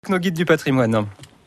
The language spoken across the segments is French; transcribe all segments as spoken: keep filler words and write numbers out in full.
Nos guides du patrimoine.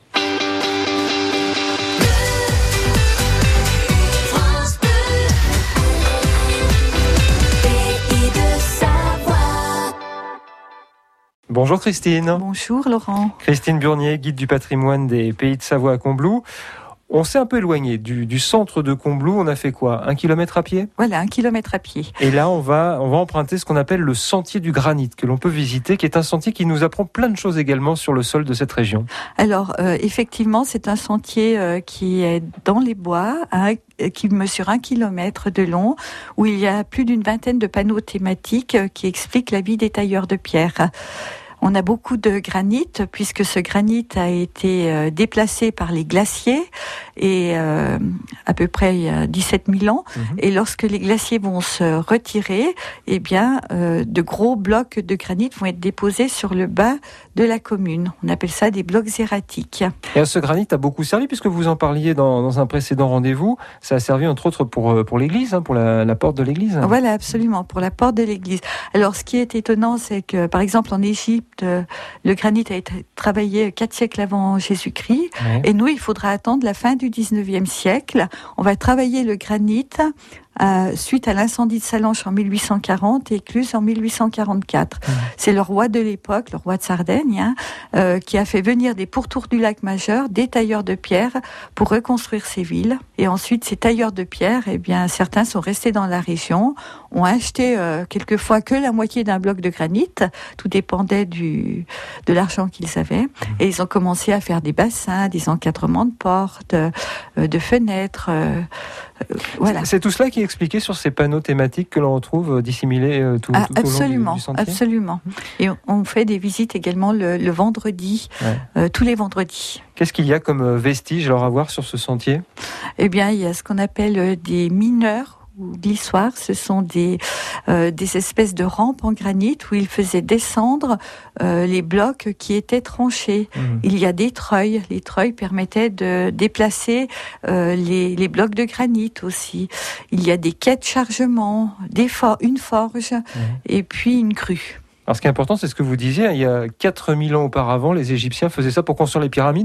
Bonjour Christine. Bonjour Laurent. Christine Burnier, guide du patrimoine des Pays de Savoie à Combloux. On s'est un peu éloigné du, du centre de Combloux. On a fait quoi? Un kilomètre à pied? Voilà, un kilomètre à pied. Et là, on va, on va emprunter ce qu'on appelle le sentier du granit, que l'on peut visiter, qui est un sentier qui nous apprend plein de choses également sur le sol de cette région. Alors, euh, effectivement, c'est un sentier euh, qui est dans les bois, hein, qui mesure un kilomètre de long, où il y a plus d'une vingtaine de panneaux thématiques euh, qui expliquent la vie des tailleurs de pierre. On a beaucoup de granit puisque ce granit a été euh, déplacé par les glaciers et euh, à peu près il y a dix-sept mille ans. Mmh. Et lorsque les glaciers vont se retirer, eh bien euh, de gros blocs de granit vont être déposés sur le bas de la commune. On appelle ça des blocs erratiques. Et ce granit a beaucoup servi puisque vous en parliez dans, dans un précédent rendez-vous. Ça a servi entre autres pour pour l'église, hein, pour la, la porte de l'église. Voilà, absolument, pour la porte de l'église. Alors ce qui est étonnant, c'est que par exemple en Égypte, le granit a été travaillé quatre siècles avant Jésus-Christ. Ouais. Et nous, il faudra attendre la fin du dix-neuvième siècle. On va travailler le granit euh, suite à l'incendie de Sallanches en mille huit cent quarante et Écluse en mille huit cent quarante-quatre. Mmh. C'est le roi de l'époque, le roi de Sardaigne, hein, euh, qui a fait venir des pourtours du lac Majeur, des tailleurs de pierre pour reconstruire ces villes. Et ensuite, ces tailleurs de pierre, eh bien, certains sont restés dans la région, ont acheté euh, quelquefois que la moitié d'un bloc de granit. Tout dépendait du, de l'argent qu'ils avaient. Mmh. Et ils ont commencé à faire des bassins, des encadrements de portes, euh, de fenêtres. Euh, euh, voilà. C'est tout cela qui est expliqué sur ces panneaux thématiques que l'on retrouve dissimulés euh, tout, ah, tout au long du, du sentier. Absolument. Et on fait des visites également le, le vendredi, ouais. euh, tous les vendredis. Qu'est-ce qu'il y a comme vestiges alors à voir sur ce sentier? Eh bien, il y a ce qu'on appelle des mineurs ou glissoires. Ce sont des euh, des espèces de rampes en granit où ils faisaient descendre euh, les blocs qui étaient tranchés. Mmh. Il y a des treuils. Les treuils permettaient de déplacer euh, les les blocs de granit aussi. Il y a des quais de chargement, des for- une forge mmh. et puis une crue. Alors ce qui est important, c'est ce que vous disiez, il y a quatre mille ans auparavant, les Égyptiens faisaient ça pour construire les pyramides.